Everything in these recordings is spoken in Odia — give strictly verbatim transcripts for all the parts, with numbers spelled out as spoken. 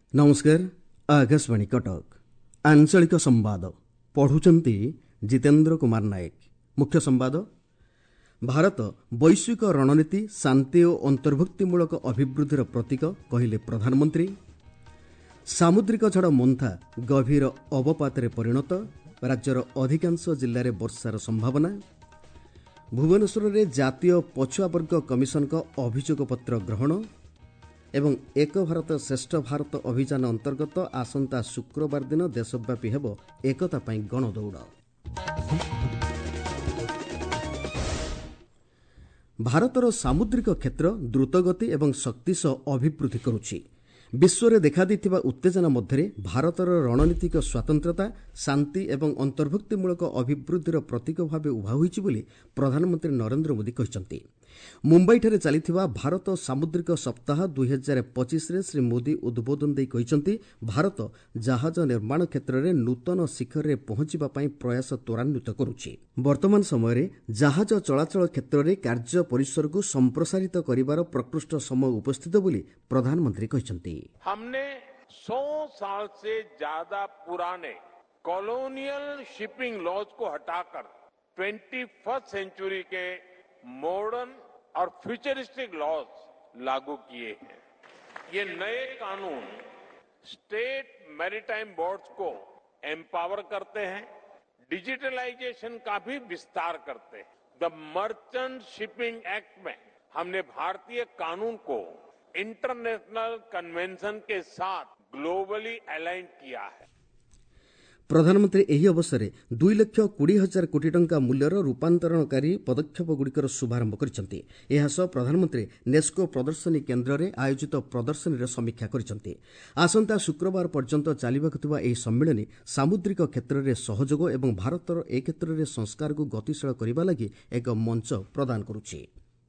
नमस्कार। आकाशवाणी कटक आंचलिक संवाद पढ़ुचंती जितेंद्र कुमार नायक। मुख्य संवाद। भारत वैश्विक रणनीति शांति और अंतर्भुक्तिमूलक अभिवृद्धिर प्रतीक कहिले प्रधानमंत्री। सामुद्रिक झड़ मोन्था गभीर अवपातरे परिणत। राज्यर अधिकांश जिले में वर्षार संभावना। भुवनेश्वर में जातीय पछुआ वर्ग कमिशन का अभियोग पत्र ग्रहण एवं एक भारत श्रेष्ठ भारत अभियान अंतर्गत आसंता शुक्रवार दिन देशव्यापी हेब एकता पाई गणदौड़। भारतर सामुद्रिक क्षेत्र द्रुतगति एवं शक्ति सह अभिवृद्धि करुछि। विश्व में देखा उत्तेजना मध्य भारतर रणनीतिक स्वतंत्रता शांति एवं अंतर्भुक्तिमूलक अभिवृद्धिर प्रतीक भाव उभा होइछि बोली प्रधानमंत्री नरेंद्र मोदी कहिसंति। मुंबईଠାରେ ଚାଲିଥିବା ଭାରତ ସାମୁଦ୍ରିକ ସପ୍ତାହ ଦୁଇ ହଜାର ପଚିଶରେ ଶ୍ରୀ ମୋଦି ଉଦ୍ବୋଧନ ଦେଇ କହିଛନ୍ତି, ଭାରତ ଜାହାଜ ନିର୍ମାଣ କ୍ଷେତ୍ରରେ ନୂତନ ଶିଖରରେ ପହଞ୍ଚିବା ପାଇଁ ପ୍ରୟାସ ତ୍ୱରାନ୍ୱିତ କରୁଛି। ବର୍ତ୍ତମାନ ସମୟରେ ଜାହାଜ ଚଳାଚଳ କ୍ଷେତ୍ରରେ କାର୍ଯ୍ୟ ପରିସରକୁ ସମ୍ପ୍ରସାରିତ କରିବାର ପ୍ରକୃଷ୍ଟ ସମୟ ଉପସ୍ଥିତ ବୋଲି ପ୍ରଧାନମନ୍ତ୍ରୀ କହିଛନ୍ତି। हमने सौ साल से ज्यादा पुराने कॉलोनियल शिपिंग लॉज को हटाकर ट्वेंटी फर्स्ट सेंचुरी के मॉडर्न और फ्यूचरिस्टिक लॉज लागू किए हैं। ये नए कानून स्टेट मैरीटाइम बोर्ड्स को एम्पावर करते हैं, डिजिटलाइजेशन का भी विस्तार करते हैं। द मर्चेंट शिपिंग एक्ट में हमने भारतीय कानून को इंटरनेशनल कन्वेंशन के साथ ग्लोबली अलाइन किया है। प्रधानमंत्री एही अवसर में दुई लक्ष कोड़ी हजार कोटी टंका मूल्यर रूपांतरणकारी पदक्षेपगुड़िकर शुभारंभ करिसेंति। एहा सह प्रधानमंत्री नेस्को प्रदर्शनी केन्द्र में आयोजित प्रदर्शनी समीक्षा करिसेंति। आसंता शुक्रवार पर्यंत चालिबाकु थिबा एही सम्मेलनी सामुद्रिक क्षेत्र में सहयोग एवं भारतर ए क्षेत्र में संस्कार को गतिशील करबा लागि एक मंच प्रदान करुछि।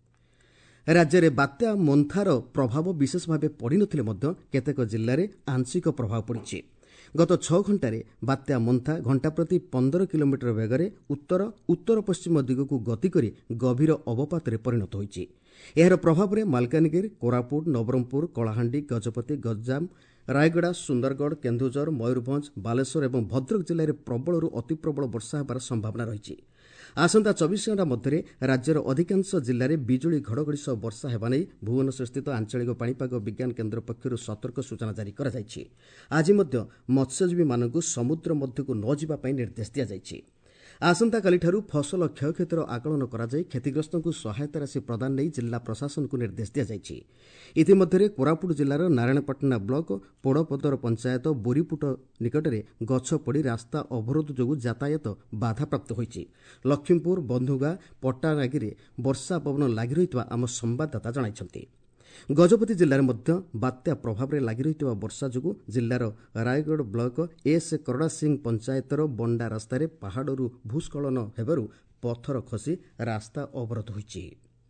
राज्य में बात्या मोन्थार प्रभाव विशेष भाव पड़ नथिले मध्य केतेक जिल्ला रे आंशिक प्रभाव पड़िछि। गत छह घंटे बात्या मोन्था घंटा प्रति पंदर किलोमीटर बेगर उत्तर उत्तर पश्चिम दिगक गति करी गभीर अवपातरे परिणत होइछि। एहार प्रभाव में मालकानगिरी, कोरापुट, नवरंगपुर, कलाहांडी, गजपति, गंजाम, रायगड़ा, सुंदरगढ़, केन्दुझर, मयूरभंज, बालेश्वर और भद्रक जिले में प्रबल अति प्रबल वर्षा होबार संभावना रही। आसंता चौबीस घंटा मध्य राज्यर अधिकांश जिले में बिजुली घड़घड़ी सह वर्षा हेबा नै भुवनेश्वर स्थित आंचलिक पाणीपाग विज्ञान केन्द्र पक्षर सतर्क सूचना जारी करा जायछि। आज मध्य मत्स्यजीवी मानकु समुद्र मध्यकु न जिबा पई निर्देश दिया जायछि। आसंता कालिठारु फसल क्षयक्षतिर आकलन कराई क्षतिग्रस्तଙ୍କୁ सहायता राशि प्रदान नहीं जिला प्रशासन को निर्देश दिया जायछि। इतिमध्य कोरापुट जिलार नारायणपाटना ब्लॉक पोड़पदर पंचायत बोरीपुट निकटरे गछ पड़ी रास्ता अवरोध जोगु यातायात बाधाप्राप्त होइछि। लक्ष्मीपुर, बंधुगा, पट्टानागिरी वर्षा पवन लागि रहितबा आम संवाददाता जणाइछन्ति। गजपति जिले में बात्या प्रभाव में लगी रही वर्षा जो जिलार रायगढ़ ब्लॉक एस करड़ा सिंह पंचायतर बंडा रास्तार पहाड़ू भूस्खलन होबारू पत्थर खसी रास्ता अवरोध होइछि।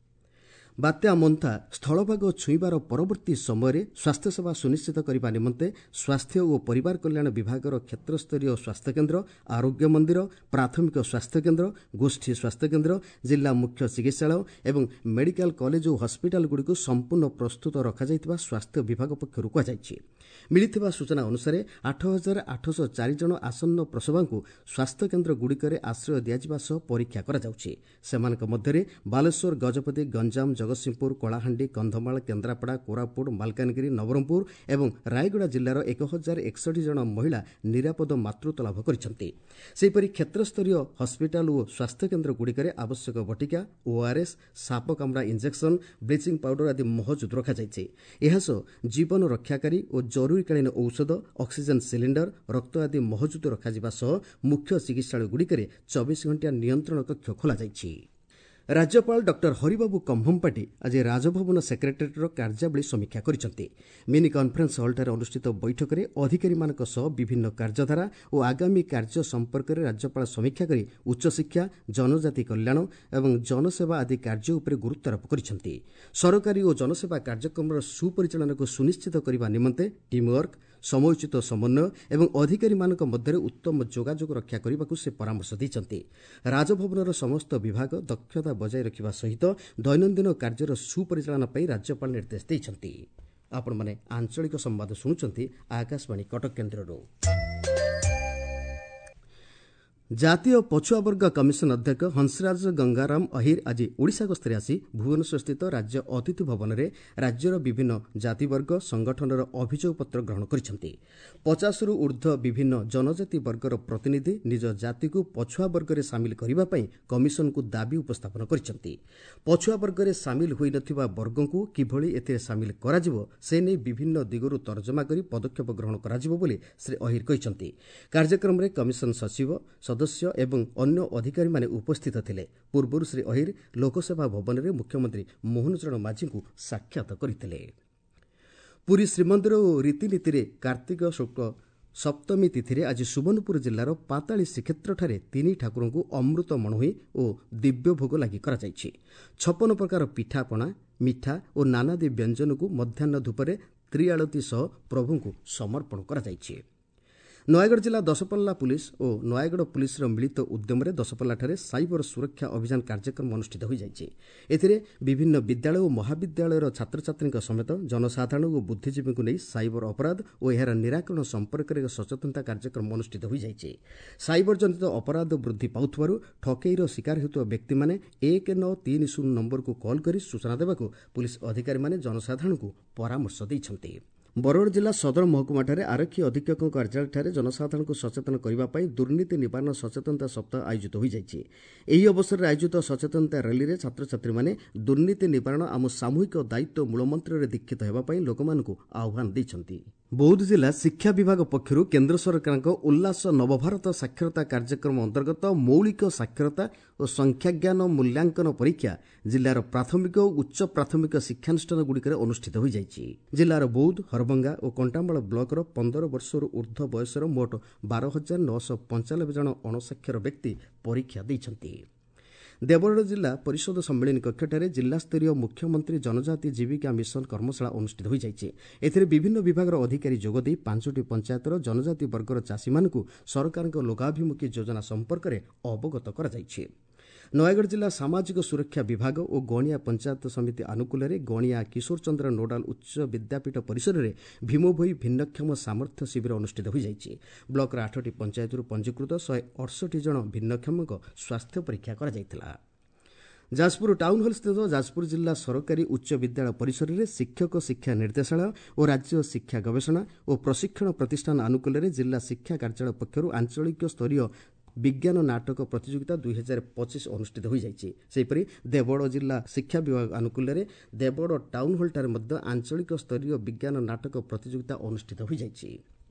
बात्या मोन्था स्थलभाग छुईबार परवर्ती समय स्वास्थ्य सेवा सुनिश्चित करने निमंते स्वास्थ्य और परिवार कल्याण विभागर क्षेत्रस्तरीय स्वास्थ्य केन्द्र, आरोग्य मंदिर, प्राथमिक स्वास्थ्य केन्द्र, गोष्ठी स्वास्थ्य केन्द्र, जिला मुख्य चिकित्सालय एवं मेडिकल कॉलेज और हस्पिटाल गुड़िक संपूर्ण प्रस्तुत रखा स्वास्थ्य विभाग पक्षर कहुଯାଇଛି। मिलिथिबा सूचना अनुसार आठ हजार आठश चार जन आसन्न प्रसवांकु स्वास्थ्य केन्द्र गुड़िकर आश्रय दियाजिबा सह परीक्षा करा जाउछि। सेमानक मध्यरे बालेश्वर, गजपति, गंजाम, जगतसिंहपुर, कलाहांडी, कंधमाल, केन्द्रापड़ा, कोरापुट, मालकानगिरी, नवरंगपुर एवं रायगड़ा जिलार एक हजार एकसठ जन महिला निरापद मातृत्व लाभ करिसेंति। सेहिपरि क्षेत्रस्तरीय हस्पिटाल और स्वास्थ्य केन्द्र गुड़िकर आवश्यक बटिका, ओआरएस, साप कामड़ा इंजेक्शन, ब्लीचिंग पाउडर आदि महजुद रखा जायछि। एहासह जीवन रक्षाकारी और जरूरीकालीन औषध, ऑक्सीजन सिलिंडर, रक्त आदि महजुद रखा सह मुख्य चिकित्सालय गुड़िकर चौबीस घंटा नियंत्रण कक्ष खोल जायछि। राज्यपाल डॉक्टर हरिबाबू कंभमपाटी आज राजभवन सेक्रेटेरिएटर कार्यावली समीक्षा करिसेंति। मिनी कॉन्फ्रेंस हॉलटार अनुष्ठित बैठक में अधिकारी मानक सह विभिन्न कार्यधारा और आगामी कार्य संपर्क में राज्यपाल समीक्षा करी उच्चशिक्षा, जनजाति कल्याण और जनसेवा आदि कार्य उपर गुरुत्वारोप करिसेंति। सरकारी और जनसेवा कार्यक्रम सुपरिचालन को सुनिश्चित करने निमंते टीमवर्क, समयोचित समन्वय एवं अधिकारी मानक मध्य उत्तम जोगाजोग रक्षा करने को से परामर्श दैछन्ति। राजभवनर समस्त विभाग दक्षता बजाय रखिबा सहित दैनन्दिन कार्यर सुपरिचालन पई राज्यपाल निर्देश दैछन्ति। ଆପଣମାନେ ଆଞ୍ଚଳିକ ସମ୍ବାଦ ଶୁଣୁଛନ୍ତି ଆକାଶବାଣୀ କଟକ କେନ୍ଦ୍ରରୁ। ଜାତୀୟ ପଛୁଆବର୍ଗ କମିଶନ ଅଧ୍ୟକ୍ଷ ହଂସରାଜ ଗଙ୍ଗାରାମ ଅହିର ଆଜି ଓଡ଼ିଶା ଗସ୍ତରେ ଆସି ଭୁବନେଶ୍ୱରସ୍ଥିତ ରାଜ୍ୟ ଅତିଥି ଭବନରେ ରାଜ୍ୟର ବିଭିନ୍ନ ଜାତିବର୍ଗ ସଂଗଠନର ଅଭିଯୋଗପତ୍ର ଗ୍ରହଣ କରିଛନ୍ତି। ପଚାଶରୁ ଊର୍ଦ୍ଧ୍ୱ ବିଭିନ୍ନ ଜନଜାତି ବର୍ଗର ପ୍ରତିନିଧି ନିଜ ଜାତିକୁ ପଛୁଆ ବର୍ଗରେ ସାମିଲ କରିବା ପାଇଁ କମିଶନକୁ ଦାବି ଉପସ୍ଥାପନ କରିଛନ୍ତି। ପଛୁଆ ବର୍ଗରେ ସାମିଲ ହୋଇନଥିବା ବର୍ଗଙ୍କୁ କିଭଳି ଏଥିରେ ସାମିଲ କରାଯିବ ସେ ନେଇ ବିଭିନ୍ନ ଦିଗରୁ ତର୍ଜମା କରି ପଦକ୍ଷେପ ଗ୍ରହଣ କରାଯିବ ବୋଲି ଶ୍ରୀ ଅହିର କହିଛନ୍ତି। କାର୍ଯ୍ୟକ୍ରମରେ କମିଶନ ସଚିବ ସଦସ୍ୟ ଏବଂ ଅନ୍ୟ ଅଧିକାରୀମାନେ ଉପସ୍ଥିତ ଥିଲେ। ପୂର୍ବରୁ ଶ୍ରୀ ଅହିର ଲୋକସେବା ଭବନରେ ମୁଖ୍ୟମନ୍ତ୍ରୀ ମୋହନ ଚରଣ ମାଝୀଙ୍କୁ ସାକ୍ଷାତ କରିଥିଲେ। ପୁରୀ ଶ୍ରୀମନ୍ଦିର ଓ ରୀତିନୀତିରେ କାର୍ତ୍ତିକ ଶୁକ୍ଳ ସପ୍ତମୀ ତିଥିରେ ଆଜି ସୁବର୍ଣ୍ଣପୁର ଜିଲ୍ଲାର ପାତାଳୀ ଶ୍ରୀକ୍ଷେତ୍ରଠାରେ ତିନି ଠାକୁରଙ୍କୁ ଅମୃତ ମଣୋହି ଓ ଦିବ୍ୟ ଭୋଗ ଲାଗି କରାଯାଇଛି। ଛପନ ପ୍ରକାର ପିଠାପଣା ମିଠା ଓ ନାନାଦି ବ୍ୟଞ୍ଜନକୁ ମଧ୍ୟାହ୍ନ ଧୂପରେ ତ୍ରିଆଳତୀ ସହ ପ୍ରଭୁଙ୍କୁ ସମର୍ପଣ କରାଯାଇଛି। ନୟାଗଡ଼ ଜିଲ୍ଲା ଦଶପଲ୍ଲା ପୁଲିସ୍ ଓ ନୟାଗଡ଼ ପୁଲିସ୍ର ମିଳିତ ଉଦ୍ୟମରେ ଦଶପଲ୍ଲାଠାରେ ସାଇବର ସୁରକ୍ଷା ଅଭିଯାନ କାର୍ଯ୍ୟକ୍ରମ ଅନୁଷ୍ଠିତ ହୋଇଯାଇଛି। ଏଥିରେ ବିଭିନ୍ନ ବିଦ୍ୟାଳୟ ଓ ମହାବିଦ୍ୟାଳୟର ଛାତ୍ରଛାତ୍ରୀଙ୍କ ସମେତ ଜନସାଧାରଣ ଓ ବୁଦ୍ଧିଜୀବୀଙ୍କୁ ନେଇ ସାଇବର ଅପରାଧ ଓ ଏହାର ନିରାକରଣ ସମ୍ପର୍କରେ ଏକ ସଚେତନତା କାର୍ଯ୍ୟକ୍ରମ ଅନୁଷ୍ଠିତ ହୋଇଯାଇଛି। ସାଇବର ଜନିତ ଅପରାଧ ବୃଦ୍ଧି ପାଉଥିବାରୁ ଠକେଇର ଶିକାର ହେଉଥିବା ବ୍ୟକ୍ତିମାନେ ଏକ ନଅ ତିନି ଶୂନ ନମ୍ବରକୁ କଲ୍ କରି ସୂଚନା ଦେବାକୁ ପୁଲିସ୍ ଅଧିକାରୀମାନେ ଜନସାଧାରଣଙ୍କୁ ପରାମର୍ଶ ଦେଇଛନ୍ତି। ବରଗଡ଼ ଜିଲ୍ଲା ସଦର ମହକୁମାଠାରେ ଆରକ୍ଷୀ ଅଧୀକ୍ଷକଙ୍କ କାର୍ଯ୍ୟାଳୟଠାରେ ଜନସାଧାରଣଙ୍କୁ ସଚେତନ କରିବା ପାଇଁ ଦୁର୍ନୀତି ନିବାରଣ ସଚେତନତା ସପ୍ତାହ ଆୟୋଜିତ ହୋଇଯାଇଛି। ଏହି ଅବସରରେ ଆୟୋଜିତ ସଚେତନତା ର୍ୟାଲିରେ ଛାତ୍ରଛାତ୍ରୀମାନେ ଦୁର୍ନୀତି ନିବାରଣ ଆମ ସାମୂହିକ ଦାୟିତ୍ୱ ମୂଳମନ୍ତ୍ରରେ ଦୀକ୍ଷିତ ହେବା ପାଇଁ ଲୋକମାନଙ୍କୁ ଆହ୍ୱାନ ଦେଇଛନ୍ତି। ବୌଦ୍ଧ ଜିଲ୍ଲା ଶିକ୍ଷା ବିଭାଗ ପକ୍ଷରୁ କେନ୍ଦ୍ର ସରକାରଙ୍କ ଉଲ୍ଲାସ ନବଭାରତ ସାକ୍ଷରତା କାର୍ଯ୍ୟକ୍ରମ ଅନ୍ତର୍ଗତ ମୌଳିକ ସାକ୍ଷରତା ଓ ସଂଖ୍ୟାଜ୍ଞାନ ମୂଲ୍ୟାଙ୍କନ ପରୀକ୍ଷା ଜିଲ୍ଲାର ପ୍ରାଥମିକ ଓ ଉଚ୍ଚ ପ୍ରାଥମିକ ଶିକ୍ଷାନୁଷ୍ଠାନଗୁଡ଼ିକରେ ଅନୁଷ୍ଠିତ ହୋଇଯାଇଛି। ଜିଲ୍ଲାର ବୌଦ୍ଧ ହରଭଙ୍ଗା ଓ କଣ୍ଟାମାଳ ବ୍ଲକର ପନ୍ଦର ବର୍ଷରୁ ଊର୍ଦ୍ଧ୍ୱ ବୟସର ମୋଟ ବାର ହଜାର ନଅଶହ ପଞ୍ଚାନବେ ଜଣ ଅଣସାକ୍ଷର ବ୍ୟକ୍ତି ପରୀକ୍ଷା ଦେଇଛନ୍ତି। ଦେବଗଡ଼ ଜିଲ୍ଲା ପରିଷଦ ସମ୍ମିଳନୀ କକ୍ଷଠାରେ ଜିଲ୍ଲାସ୍ତରୀୟ ମୁଖ୍ୟମନ୍ତ୍ରୀ ଜନଜାତି ଜୀବିକା ମିଶନ କର୍ମଶାଳା ଅନୁଷ୍ଠିତ ହୋଇଯାଇଛି। ଏଥିରେ ବିଭିନ୍ନ ବିଭାଗର ଅଧିକାରୀ ଯୋଗଦେଇ ପାଞ୍ଚଟି ପଞ୍ଚାୟତର ଜନଜାତି ବର୍ଗର ଚାଷୀମାନଙ୍କୁ ସରକାରଙ୍କ ଲୋକାଭିମୁଖୀ ଯୋଜନା ସମ୍ପର୍କରେ ଅବଗତ କରାଯାଇଛି। ନୟାଗଡ଼ ଜିଲ୍ଲା ସାମାଜିକ ସୁରକ୍ଷା ବିଭାଗ ଓ ଗଣିଆ ପଞ୍ଚାୟତ ସମିତି ଆନୁକୂଲ୍ୟରେ ଗଣିଆ କିଶୋର ଚନ୍ଦ୍ର ନୋଡାଲ ଉଚ୍ଚ ବିଦ୍ୟାପୀଠ ପରିସରରେ ଭୀମଭୋଇ ଭିନ୍ନକ୍ଷମ ସାମର୍ଥ୍ୟ ଶିବିର ଅନୁଷ୍ଠିତ ହୋଇଯାଇଛି। ବ୍ଲକର ଆଠଟି ପଞ୍ଚାୟତରୁ ପଞ୍ଜୀକୃତ ଶହେ ଅଠଷଠି ଜଣ ଭିନ୍ନକ୍ଷମଙ୍କ ସ୍ୱାସ୍ଥ୍ୟ ପରୀକ୍ଷା କରାଯାଇଥିଲା। ଯାଜପୁର ଟାଉନ୍ ହଲ୍ସ୍ଥିତ ଯାଜପୁର ଜିଲ୍ଲା ସରକାରୀ ଉଚ୍ଚ ବିଦ୍ୟାଳୟ ପରିସରରେ ଶିକ୍ଷକ ଶିକ୍ଷା ନିର୍ଦ୍ଦେଶାଳୟ ଓ ରାଜ୍ୟ ଶିକ୍ଷା ଗବେଷଣା ଓ ପ୍ରଶିକ୍ଷଣ ପ୍ରତିଷ୍ଠାନ ଆନୁକୂଲ୍ୟରେ ଜିଲ୍ଲା ଶିକ୍ଷା କାର୍ଯ୍ୟାଳୟ ପକ୍ଷରୁ ଆଞ୍ଚଳିକ ସ୍ତରୀୟ ବିଜ୍ଞାନ ନାଟକ ପ୍ରତିଯୋଗିତା ଦୁଇ ହଜାର ପଚିଶ ଅନୁଷ୍ଠିତ ହୋଇଯାଇଛି। ସେହିପରି ଦେବଗଡ଼ ଜିଲ୍ଲା ଶିକ୍ଷା ବିଭାଗ ଆନୁକୂଲ୍ୟରେ ଦେବଗଡ଼ ଟାଉନ୍ ହଲ୍ଠାରେ ମଧ୍ୟ ଆଞ୍ଚଳିକ ସ୍ତରୀୟ ବିଜ୍ଞାନ ନାଟକ ପ୍ରତିଯୋଗିତା ଅନୁଷ୍ଠିତ ହୋଇଯାଇଛି।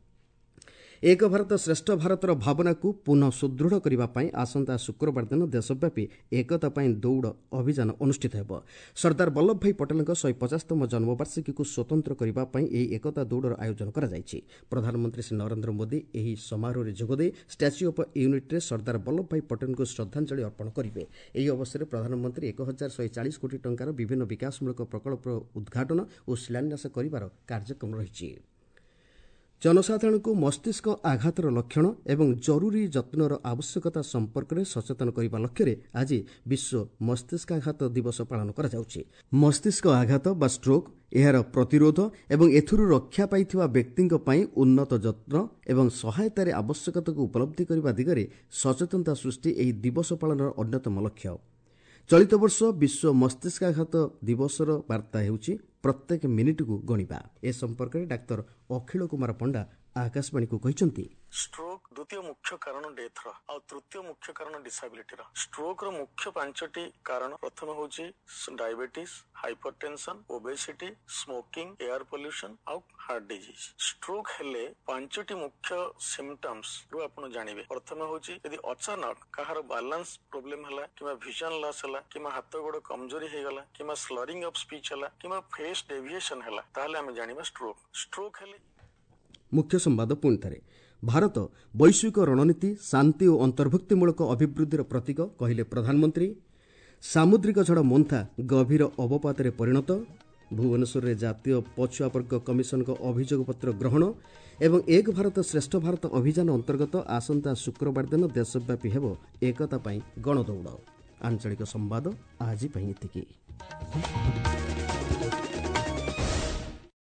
ଏକ ଭାରତ ଶ୍ରେଷ୍ଠ ଭାରତର ଭାବନାକୁ ପୁନଃ ସୁଦୃଢ଼ କରିବା ପାଇଁ ଆସନ୍ତା ଶୁକ୍ରବାର ଦିନ ଦେଶବ୍ୟାପୀ ଏକତା ପାଇଁ ଦୌଡ଼ ଅଭିଯାନ ଅନୁଷ୍ଠିତ ହେବ। ସର୍ଦ୍ଦାର ବଲ୍ଲଭ ଭାଇ ପଟେଲଙ୍କ ଶହେ ପଚାଶତମ ଜନ୍ମବାର୍ଷିକୀକୁ ସ୍ୱତନ୍ତ୍ର କରିବା ପାଇଁ ଏହି ଏକତା ଦୌଡ଼ର ଆୟୋଜନ କରାଯାଇଛି। ପ୍ରଧାନମନ୍ତ୍ରୀ ଶ୍ରୀ ନରେନ୍ଦ୍ର ମୋଦି ଏହି ସମାରୋହରେ ଯୋଗଦେଇ ଷ୍ଟାଚ୍ୟୁ ଅଫ୍ ୟୁନିଟ୍ରେ ସର୍ଦ୍ଦାର ବଲ୍ଲଭ ଭାଇ ପଟେଲଙ୍କୁ ଶ୍ରଦ୍ଧାଞ୍ଜଳି ଅର୍ପଣ କରିବେ। ଏହି ଅବସରରେ ପ୍ରଧାନମନ୍ତ୍ରୀ ଏକ ହଜାର ଶହେ ଚାଳିଶ କୋଟି ଟଙ୍କାର ବିଭିନ୍ନ ବିକାଶମୂଳକ ପ୍ରକଳ୍ପର ଉଦ୍ଘାଟନ ଓ ଶିଳାନ୍ୟାସ କରିବାର କାର୍ଯ୍ୟକ୍ରମ ରହିଛି। ଜନସାଧାରଣଙ୍କୁ ମସ୍ତିଷ୍କ ଆଘାତର ଲକ୍ଷଣ ଏବଂ ଜରୁରୀ ଯତ୍ନର ଆବଶ୍ୟକତା ସମ୍ପର୍କରେ ସଚେତନ କରିବା ଲକ୍ଷ୍ୟରେ ଆଜି ବିଶ୍ୱ ମସ୍ତିଷ୍କାଘାତ ଦିବସ ପାଳନ କରାଯାଉଛି। ମସ୍ତିଷ୍କ ଆଘାତ ବା ଷ୍ଟ୍ରୋକ୍, ଏହାର ପ୍ରତିରୋଧ ଏବଂ ଏଥିରୁ ରକ୍ଷା ପାଇଥିବା ବ୍ୟକ୍ତିଙ୍କ ପାଇଁ ଉନ୍ନତ ଯତ୍ନ ଏବଂ ସହାୟତାରେ ଆବଶ୍ୟକତାକୁ ଉପଲବ୍ଧି କରିବା ଦିଗରେ ସଚେତନତା ସୃଷ୍ଟି ଏହି ଦିବସ ପାଳନର ଅନ୍ୟତମ ଲକ୍ଷ୍ୟ। ଚଳିତ ବର୍ଷ ବିଶ୍ୱ ମସ୍ତିଷ୍କାଘାତ ଦିବସର ବାର୍ତ୍ତା ହେଉଛି ପ୍ରତ୍ୟେକ ମିନିଟ୍କୁ ଗଣିବା। ଏ ସମ୍ପର୍କରେ ଡାକ୍ତର ଅଖିଳ କୁମାର ପଣ୍ଡା ଆକାଶବାଣୀକୁ କହିଛନ୍ତି, ଷ୍ଟ୍ରୋକ୍ ଦ୍ୱିତୀୟ ମୁଖ୍ୟ କାରଣ ଡେଥର ଆଉ ତୃତୀୟ ମୁଖ୍ୟ କାରଣ ଡିସାବିଲିଟିର। ଷ୍ଟ୍ରୋକ୍ର ମୁଖ୍ୟ ପାଞ୍ଚଟି କାରଣ, ପ୍ରଥମ ହେଉଛି diabetes, hypertension, obesity, smoking, air pollution ଆଉ ହାର୍ଟ ଡିଜିଜ। ଷ୍ଟ୍ରୋକ୍ ହେଲେ ପାଞ୍ଚଟି ମୁଖ୍ୟ ସିମ୍ପଟମ୍ସ ରୁ ଆପଣ ଜାଣିବେ। ପ୍ରଥମ ହେଉଛି ଯଦି ଅଚାନକ କାହାର ବାଲାନ୍ସ ପ୍ରୋବ୍ଲେମ ହେଲା, କିମ୍ବା ଭିଜନ ଲସ୍ ହେଲା, କିମ୍ବା ହାତ ଗୋଡ କମଜୋରି ହେଇଗଲା, କିମ୍ବା ସ୍ଲରିଂ ଅଫ୍ ସ୍ପିଚ ହେଲା, କିମ୍ବା ଫେସ୍ ଡେଭିଏସନ ହେଲା, ତାହେଲେ ଆମେ ଜାଣିବା ଷ୍ଟ୍ରୋକ୍। ଷ୍ଟ୍ରୋକ୍ ହେଲେ ମୁଖ୍ୟ ସମ୍ବାଦ ପୁଣିଥରେ। ଭାରତ ବୈଶ୍ୱିକ ରଣନୀତି, ଶାନ୍ତି ଓ ଅନ୍ତର୍ଭୁକ୍ତିମୂଳକ ଅଭିବୃଦ୍ଧିର ପ୍ରତୀକ କହିଲେ ପ୍ରଧାନମନ୍ତ୍ରୀ। ସାମୁଦ୍ରିକ ଝଡ଼ ମୋନ୍ଥା ଗଭୀର ଅବପାତରେ ପରିଣତ। ଭୁବନେଶ୍ୱରରେ ଜାତୀୟ ପଛୁଆବର୍ଗ କମିଶନଙ୍କ ଅଭିଯୋଗପତ୍ର ଗ୍ରହଣ ଏବଂ ଏକ ଭାରତ ଶ୍ରେଷ୍ଠ ଭାରତ ଅଭିଯାନ ଅନ୍ତର୍ଗତ ଆସନ୍ତା ଶୁକ୍ରବାର ଦିନ ଦେଶବ୍ୟାପୀ ହେବ ଏକତା ପାଇଁ ଗଣଦୌଡ଼। ଆଞ୍ଚଳିକ ସମ୍ବାଦ ଆଜି ପାଇଁ ଏତିକି।